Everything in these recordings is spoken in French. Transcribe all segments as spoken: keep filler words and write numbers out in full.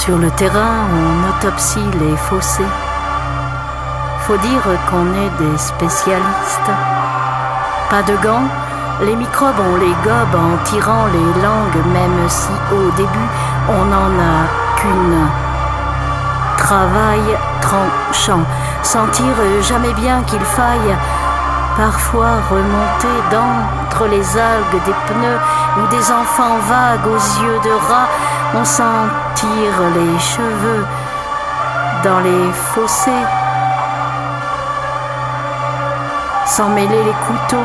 Sur le terrain, on autopsie les fossés. Faut dire qu'on est des spécialistes. Pas de gants, les microbes on les gobe en tirant les langues, même si au début on n'en a qu'une. Travail tranchant, sentir jamais bien qu'il faille parfois remonter d'entre les algues des pneus ou des enfants vagues aux yeux de rat. On s'en tire les cheveux dans les fossés, sans mêler les couteaux.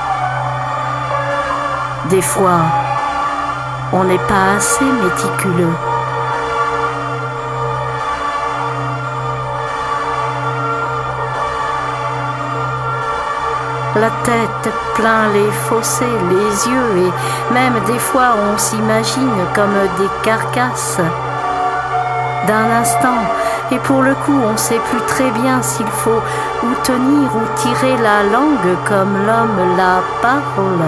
Des fois, on n'est pas assez méticuleux. La tête plein les fossés, les yeux, et même des fois on s'imagine comme des carcasses d'un instant, et pour le coup on sait plus très bien s'il faut ou tenir ou tirer la langue comme l'homme la parle.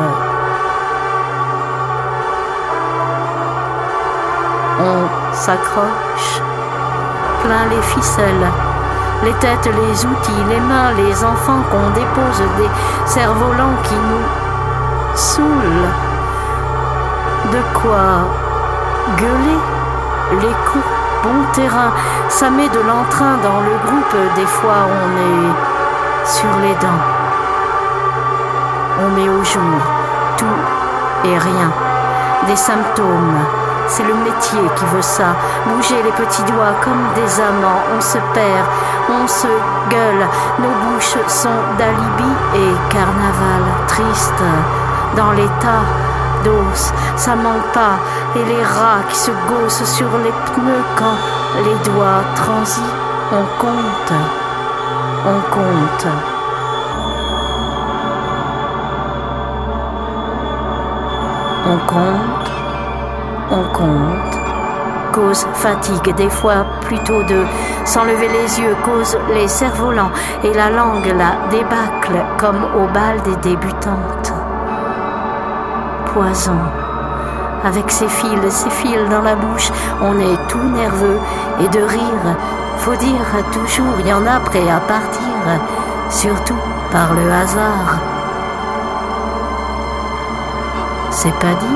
On s'accroche plein les ficelles, les têtes, les outils, les mains, les enfants qu'on dépose, des cerfs-volants qui nous saoulent. De quoi gueuler, les coups, bon terrain, ça met de l'entrain dans le groupe, des fois on est sur les dents. On met au jour tout et rien, des symptômes. C'est le métier qui veut ça, bouger les petits doigts comme des amants. On se perd, on se gueule, nos bouches sont d'alibi et carnaval triste. Dans les tas d'os, ça manque pas, et les rats qui se gaussent sur les pneus quand les doigts transis. On compte, on compte. On compte. On compte, cause fatigue, des fois plutôt de s'enlever les yeux, cause les cerfs-volants et la langue la débâcle comme au bal des débutantes. Poison, avec ses fils, ses fils dans la bouche, on est tout nerveux et de rire, faut dire toujours, il y en a prêt à partir, surtout par le hasard. C'est pas dit.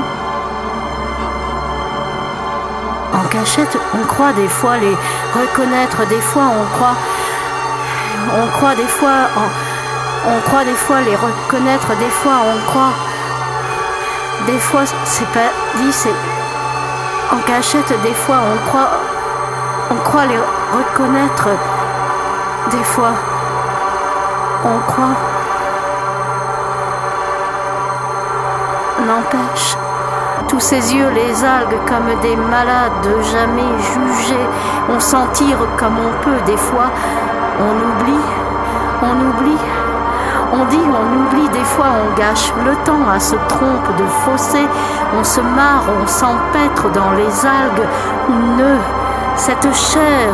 En cachette, on croit des fois les reconnaître, des fois on croit, on croit des fois, on, on croit des fois les reconnaître, des fois on croit, des fois c'est pas dit, c'est en cachette, des fois on croit, on croit les reconnaître, des fois on croit, n'empêche. Tous ces yeux, les algues comme des malades jamais jugés. On s'en tire comme on peut, des fois on oublie, on oublie, on dit on oublie, des fois on gâche le temps à se tromper de fossé. On se marre, on s'empêtre dans les algues, nœud, cette chair.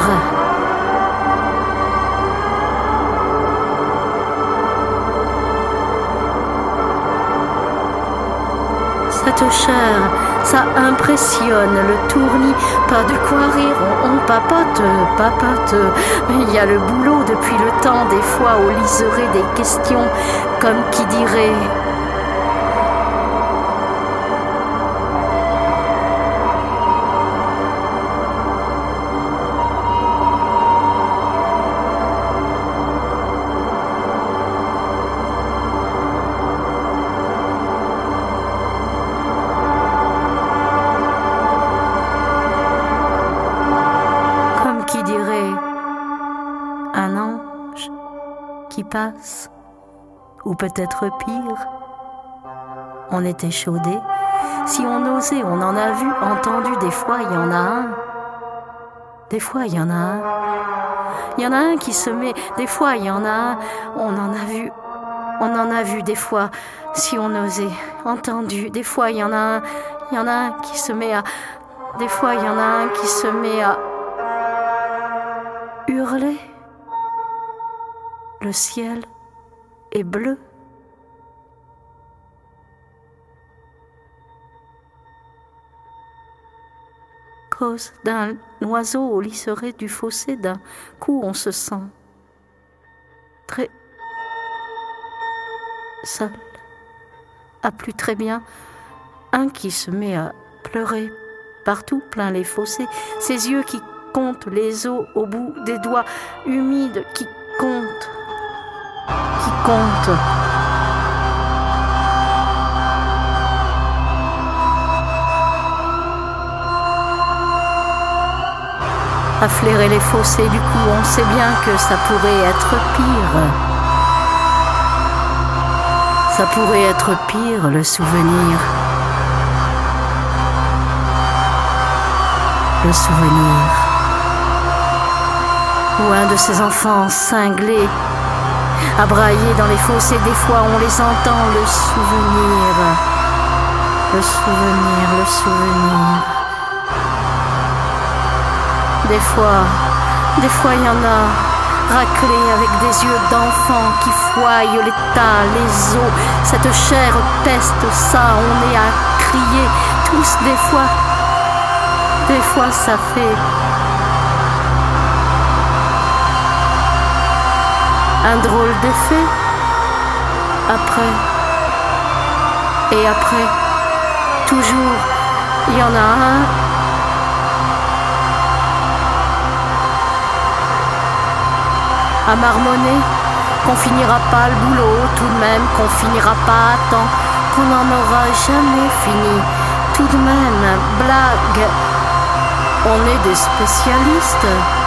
Cette chair, ça impressionne le tournis, pas de quoi rire, on, on papote, papote, mais il y a le boulot depuis le temps, des fois au liseré des questions, comme qui dirait... un ange qui passe, ou peut-être pire. On est échaudé. Si on osait, on en a vu, entendu, des fois il y en a un. Des fois il y en a un. Il y en a un qui se met, des fois il y en a un, on en a vu, on en a vu des fois, si on osait, entendu, des fois il y en a un, il y en a un qui se met à, des fois il y en a un qui se met à hurler. Le ciel est bleu. cause d'un oiseau au liseré du fossé, d'un coup on se sent très seul. A plus très bien, un qui se met à pleurer partout plein les fossés, ses yeux qui comptent les eaux au bout des doigts humides, qui comptent, qui comptent. À flairer les fossés, du coup, on sait bien que ça pourrait être pire. Ça pourrait être pire, le souvenir. Le souvenir. Ou un de ces enfants cinglés, à brailler dans les fossés, des fois on les entend, le souvenir. Le souvenir, le souvenir. Des fois, des fois il y en a raclés avec des yeux d'enfants qui foillent les tas, les os, cette chair peste, ça, on est à crier tous des fois. Des fois ça fait un drôle d'effet. Après, et après, toujours, il y en a un à marmonner, qu'on finira pas le boulot, tout de même, qu'on finira pas à temps, qu'on n'en aura jamais fini. Tout de même, blague, on est des spécialistes.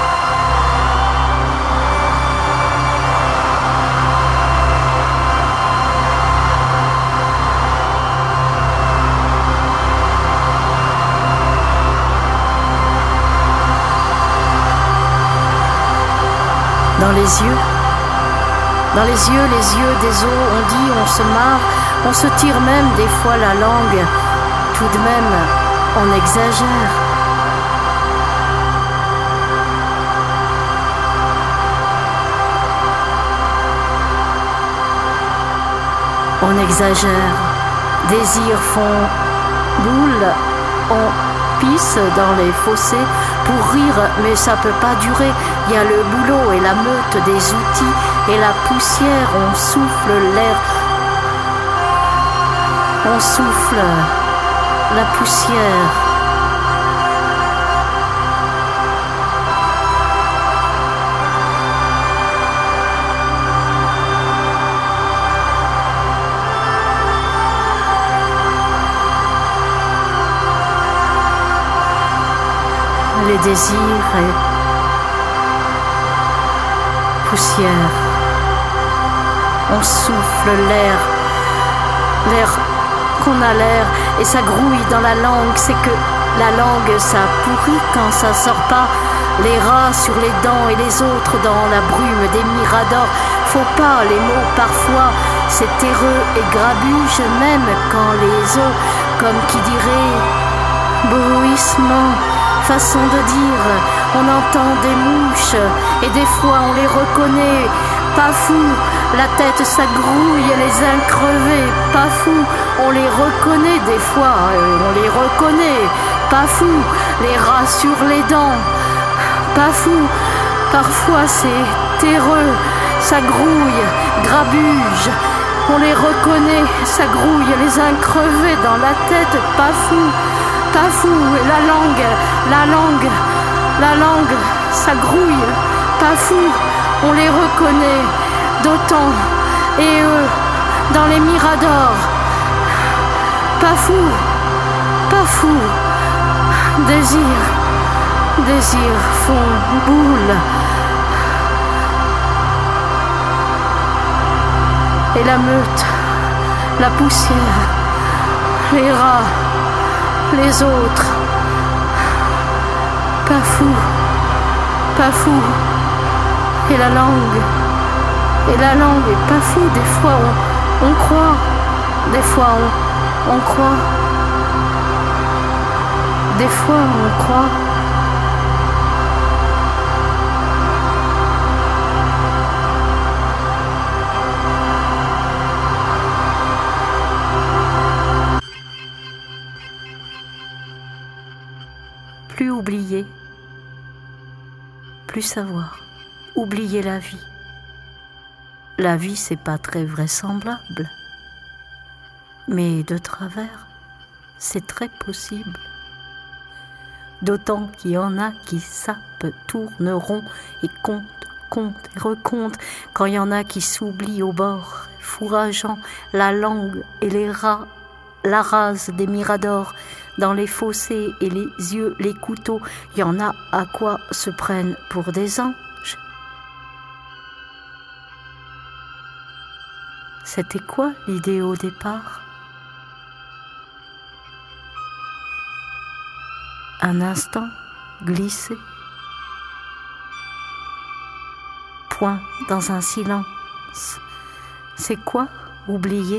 Dans les yeux, dans les yeux, les yeux des os, on dit, on se marre, on se tire même des fois la langue. Tout de même, on exagère. On exagère. Désirs font boule, on pisse dans les fossés pour rire, mais ça peut pas durer. Il y a le boulot et la meute des outils et la poussière, on souffle l'air, on souffle la poussière. Les désirs et poussière. On souffle l'air, l'air qu'on a l'air, et ça grouille dans la langue. C'est que la langue, ça pourrit quand ça sort pas. Les rats sur les dents et les autres dans la brume des miradors. Faut pas les mots parfois, c'est terreux et grabuge, même quand les os, comme qui dirait, bruissement. Façon de dire, on entend des mouches et des fois on les reconnaît. Pas fou, la tête ça grouille, les uns crevés. Pas fou, on les reconnaît des fois, on les reconnaît. Pas fou, les rats sur les dents. Pas fou, parfois c'est terreux, ça grouille, grabuge. On les reconnaît, ça grouille, les uns crevés dans la tête. Pas fou. Pas fou, la langue, la langue, la langue, ça grouille. Pas fou, on les reconnaît d'autant. Et eux, dans les miradors. Pas fou, pas fou. Désir, désir font boule. Et la meute, la poussière, les rats. Les autres, pas fou, pas fou, et la langue, et la langue est pas fou. Des fois on, on croit, des fois on, on croit, des fois on croit. Plus oublier, plus savoir, oublier la vie. La vie, c'est pas très vraisemblable, mais de travers, c'est très possible. D'autant qu'il y en a qui sapent, tourneront et comptent, comptent et recomptent, quand il y en a qui s'oublient au bord, fourrageant la langue et les rats, la rase des miradors, dans les fossés et les yeux, les couteaux, il y en a à quoi se prennent pour des anges. C'était quoi l'idée au départ? Un instant glissé, point dans un silence. C'est quoi oublier?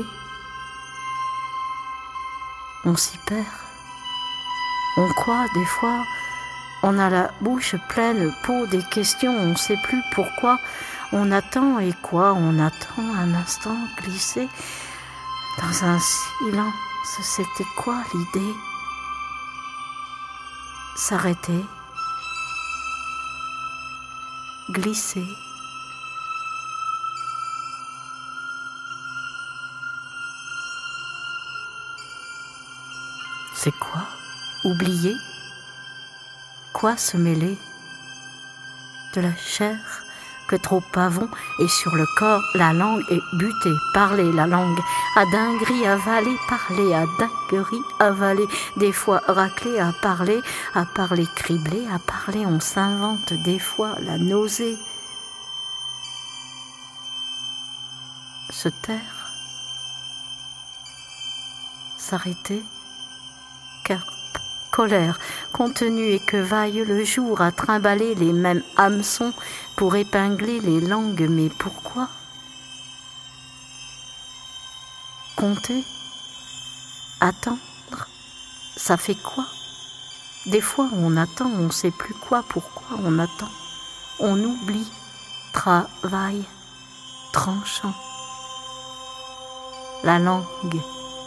On s'y perd. On croit des fois, on a la bouche pleine, peau des questions, on ne sait plus pourquoi. On attend et quoi? On attend un instant glissé dans un silence. C'était quoi l'idée? S'arrêter, glisser, c'est quoi? Oublier? Quoi se mêler? De la chair que trop pavons et sur le corps la langue est butée, parler la langue, à dinguerie avaler, parler, à dinguerie avaler, des fois racler, à parler, à parler criblé, à parler on s'invente des fois la nausée. Se taire, s'arrêter, car colère, contenue et que vaille le jour à trimballer les mêmes hameçons pour épingler les langues, mais pourquoi? Compter, attendre, ça fait quoi? Des fois on attend, on ne sait plus quoi, pourquoi on attend. On oublie, travail, tranchant. La langue.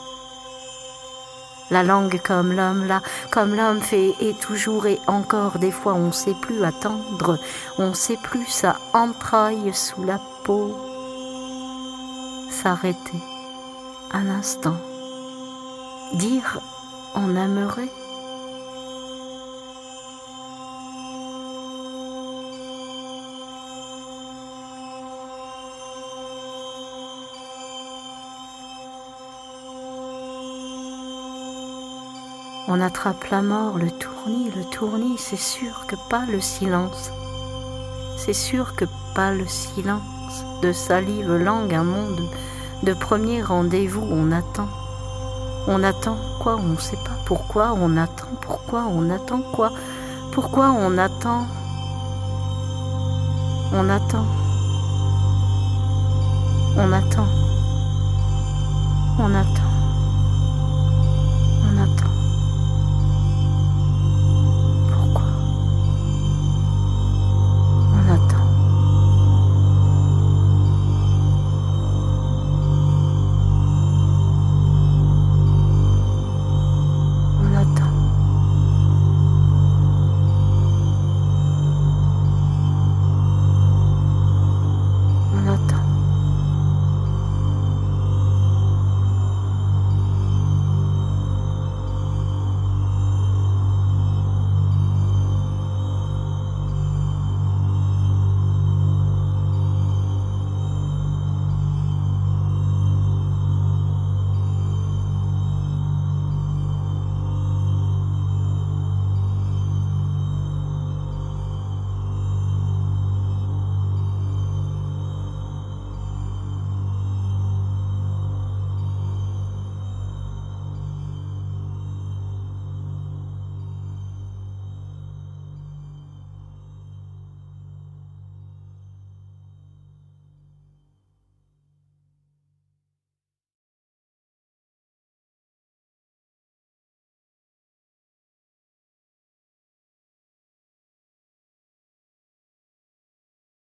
La langue comme l'homme là, comme l'homme fait et toujours et encore, des fois on ne sait plus attendre, on ne sait plus ça entraille sous la peau. S'arrêter un instant, dire on aimerait. On attrape la mort, le tournis, le tournis, c'est sûr que pas le silence. C'est sûr que pas le silence. De salive, langue, un monde de premier rendez-vous, on attend. On attend quoi? On ne sait pas pourquoi on attend. Pourquoi on attend quoi? Pourquoi on attend? On attend. On attend. On attend.